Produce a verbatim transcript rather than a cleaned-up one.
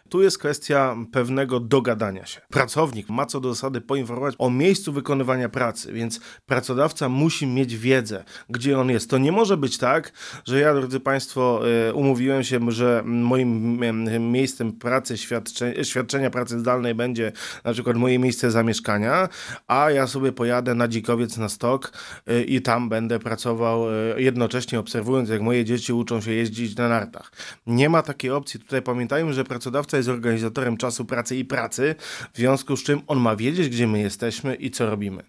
Tu jest kwestia pewnego dogadania się. Pracownik ma co do zasady poinformować o miejscu wykonywania pracy, więc pracodawca musi mieć wiedzę, gdzie on jest. To nie może być tak, że ja, drodzy Państwo, umówiłem się, że moim miejscem pracy, świadcze, świadczenia pracy zdalnej będzie na przykład moje miejsce zamieszkania, a ja sobie pojadę na Dzikowiec na stok i tam będę pracował, jednocześnie obserwując, jak moje dzieci uczą się jeździć na nartach. Nie ma takiej opcji. Tutaj pamiętajmy, że pracodawca jest organizatorem czasu pracy i pracy, w związku z czym on ma wiedzieć, gdzie my jesteśmy i co robimy.